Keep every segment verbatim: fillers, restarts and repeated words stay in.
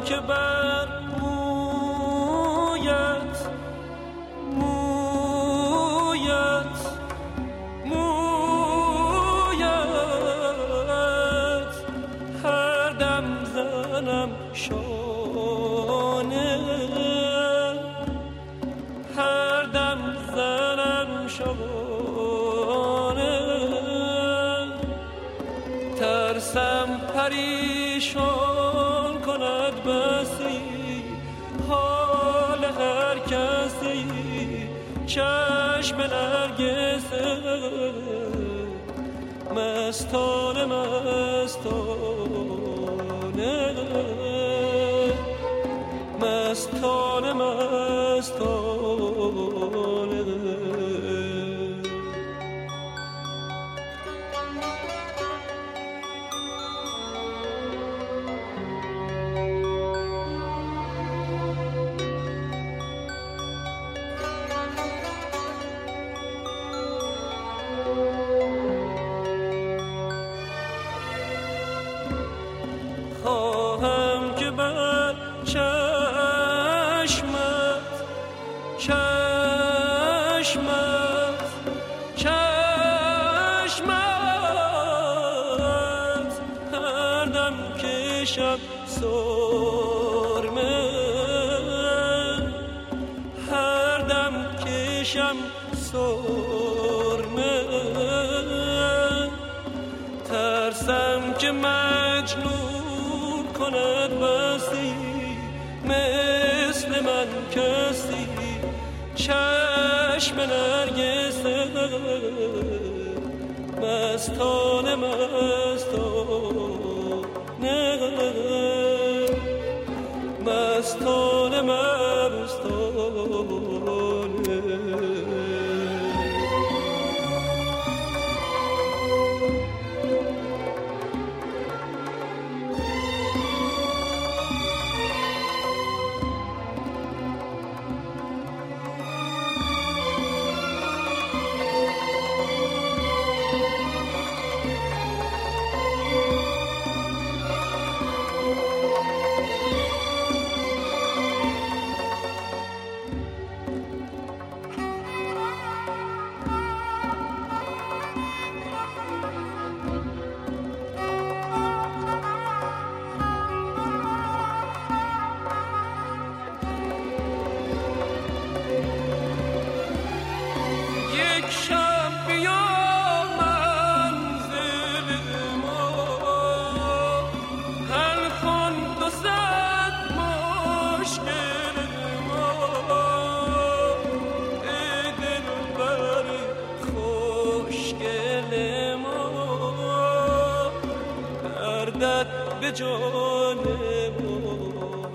که بر مویت مویت مویت هر دم زنم شانه، هر دم زنم شانه، ترسم پریشان کند بسی حال هر کسی چشم نرگسه مستانه مستانه مستانه مستانه خواهم که بر چشمت چشمت چشمت هر دم کشم سرمه، هر دم کشم سرمه، ترسم که مجنون کند بسی مثل من کسی چشم نرگسه مستانه مستانه مستانه مستانه به جان ما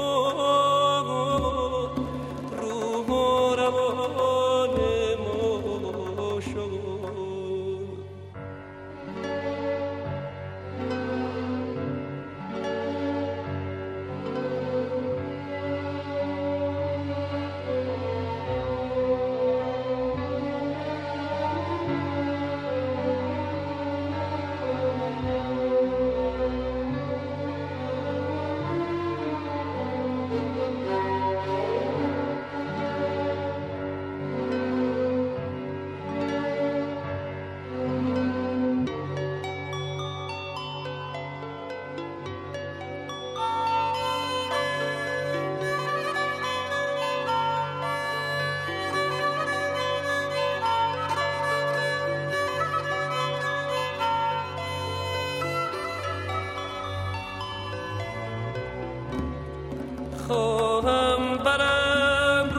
شد روح و روان ما شد. خواهم برم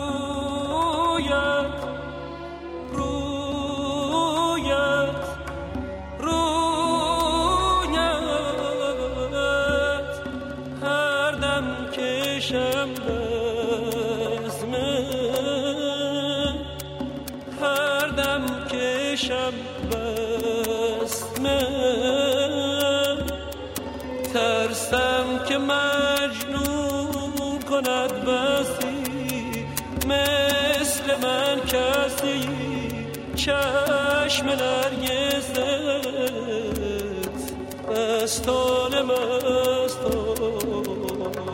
رویت رویت رویت هر دم کشم بزمه هر دم کشم بزمه ترسم که مجنون کند بسی مثل من کسی چشم نرگست مستانه مستانه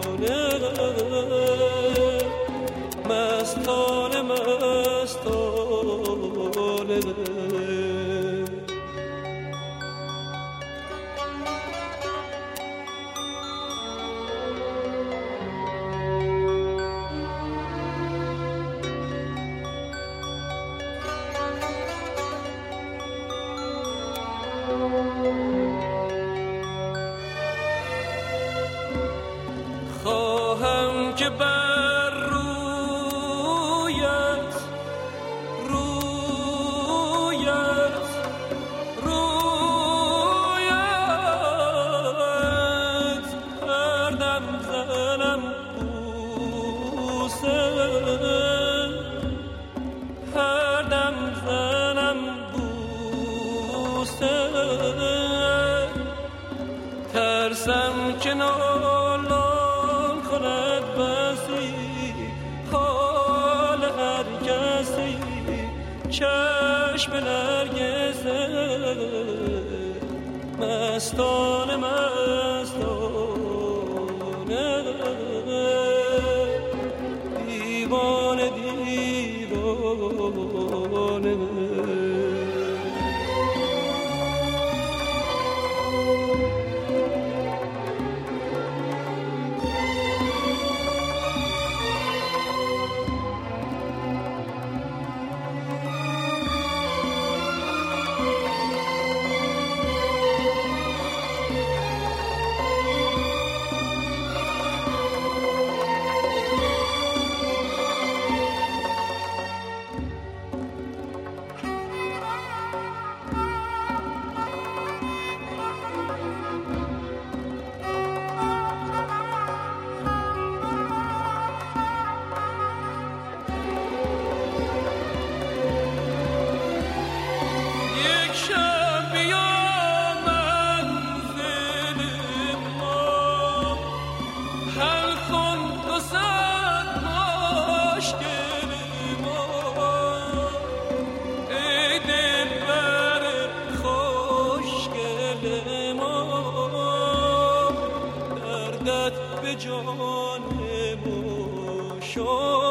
ترسم که نالان کند بسی حال هر کسی چشم نرگسه مستانه مستانه دیوانه دیوانه به جان ما شد